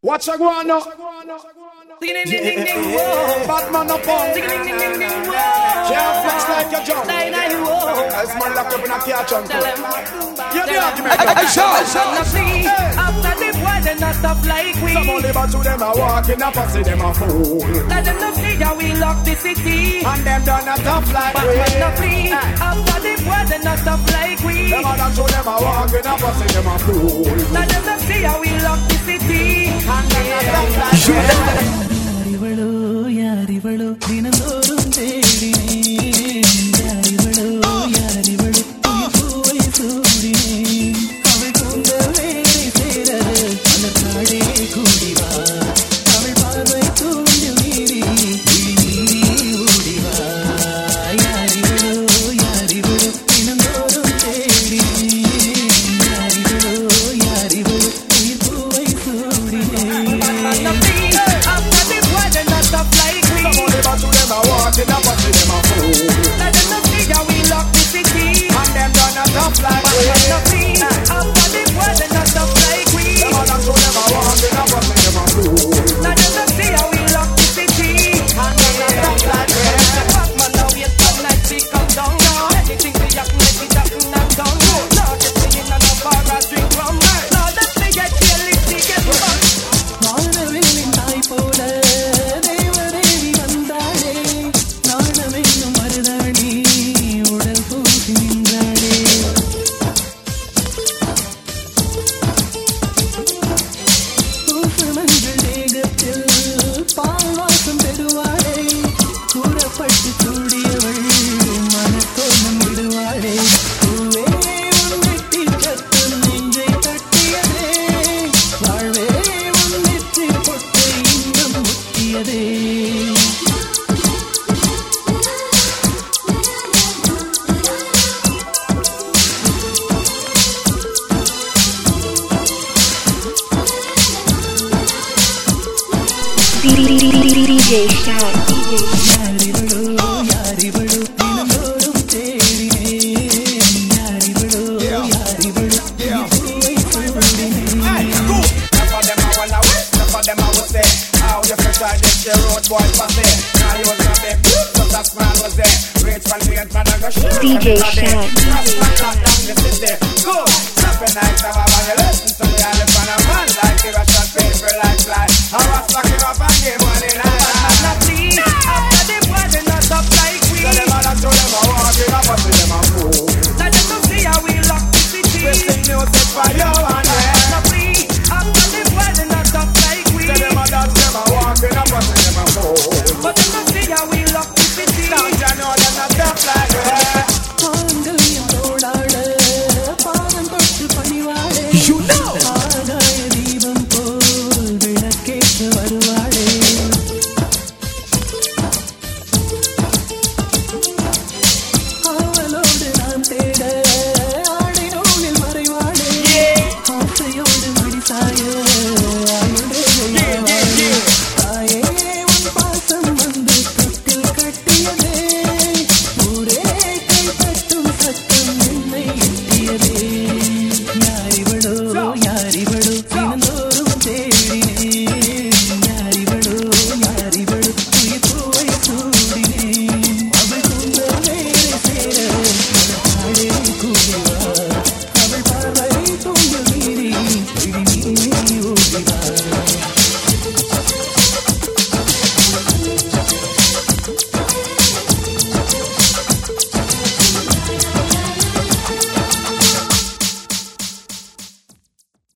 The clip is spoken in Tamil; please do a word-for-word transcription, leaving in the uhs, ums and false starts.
Watch a guano. Batman up on. Can't flex like a jump. As man lock up in a catch on. You're the argument. After the boy, they're not tough like we. Some only but to them are walking up and see them a fool. Let them not see how we lock the city. And them done not tough like we. Batman not free. After the boy, they're not tough like we. Them are not to them are walking up and see them a fool. Let them not see how we lock the city. And them not tough like we. யாரிவளோ யாரிவளோ தினந்தோறும் தேடினேன் யாரிவளோ யாரிவளோ பூவை சூடினேன் அவள் கூந்தல் வேலை சேர மலர்நாடே கூடிவா அவள் பார்வை தூண்டில் மீறி மீறி ஓடிவா யாரிவளோ யாரிவளோ தினந்தோறும் தேடினேன் யாரிவளோ யாரிவளோ பூவை சூடினேன் To them are walking up and see them a fool. Let them not see how we lock the city. And them done not tough like we. After the boy, they're not tough like we. Them are not to them are walking up and see them a fool. Let them not see how we lock the city. And them not tough like we. Batman now we come like we come down now. Anything we happen like it happen and done. Now just singing and a bar and drink rum. Now that we get realistic, get fun. வானவில்லின் தாய் போல தேவதேவி வந்தாளே நாணமென்னும் மருதாணி உடல் பூசி நின்றாளே பூசமஞ்சள் தேகத்தில் பால் வாசம் பெறுவாளே கூறப்பட்டு சூடியவள் மனக்கோலம் விடுவாளே பூவே உன் வெட்டி கத்தும் நெஞ்சை தட்டியதே வாழ்வே உன் நெற்றி பொட்டை இன்பம் முத்தியதே D J Shine. யாரிவளோ யாரிவளோ தினந்தோறும் தேடினேன் யாரிவளோ யாரிவளோ பூவை சூடினேன் Enough of them I wanna wait, enough of them I would say. How you fresh out this the road boy passe. Now you was a big, just a smile was there. Rich man, man, man, I go shoot. D J Shine.